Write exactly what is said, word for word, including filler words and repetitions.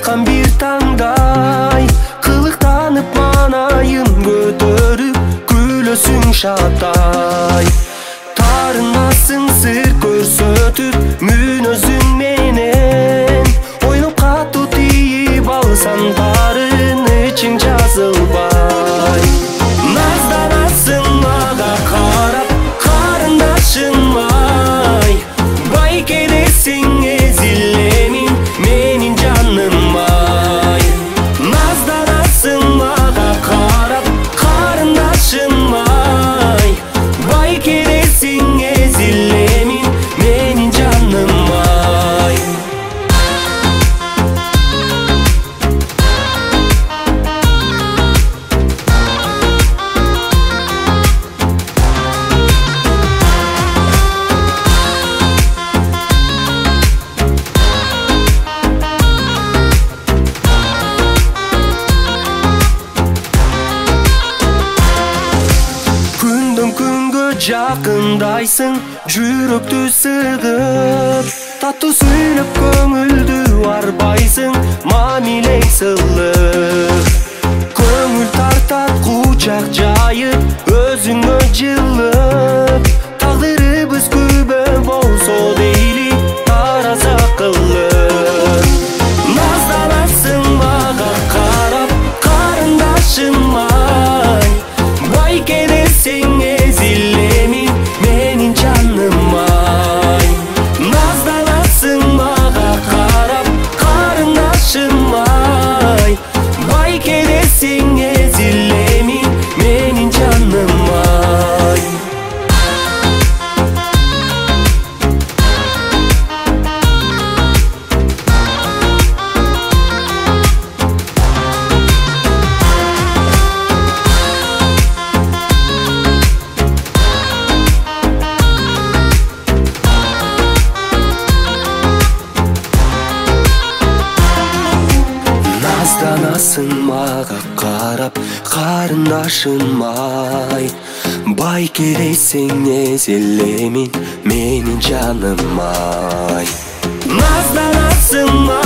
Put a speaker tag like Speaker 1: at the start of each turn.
Speaker 1: жаткан бир таңдай, кылыктанып манайын көтөрүп күлөсүң шаттай. Тарынасың сыр көрсөтүп мүнөзүң менен, ойноп катуу тийип алсаң тарын ичиң жазылбай. Назданасың мага карап карындашым ай, байкелесиң эзилемин менин жаным ай. Назданасың мага карап карындашым ай, байкелесиң эзилемин менин жаным ай. Күндөн күнгө жакындайсың, жүрөктү сыгып, таттуу сүйлөп көңүлдү арбайсың, мамилең сылып. Көңүл тартат кучак жайып, өзүңө жылып, тагдырыбыз күбө болсо дейли тараза кылып. Назданасың мага карап карындашым ай, байкелесиң эзилемин менин жаным ай. Назданасың мага карап карындашым ай, байкелесиң эзилемин менин жаным ай. Назданасың мага карап карындашым ай, байкелесиң эзилемин менин жаным ай. Назданасың